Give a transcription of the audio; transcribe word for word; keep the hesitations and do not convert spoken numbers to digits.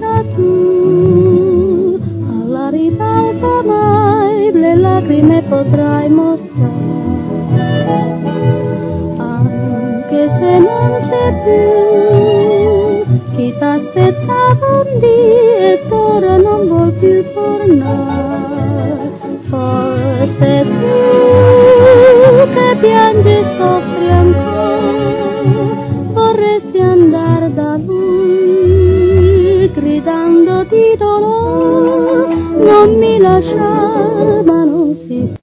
lascia tu, alla ribalta mai le lacrime potrai mostrare, anche se non c'è più chi t'aspettava un dì ed ora non vuol più tornare. Forse tu che piangi e soffri ancora vorresti andare da lui gridando di dolore, non mi lasciare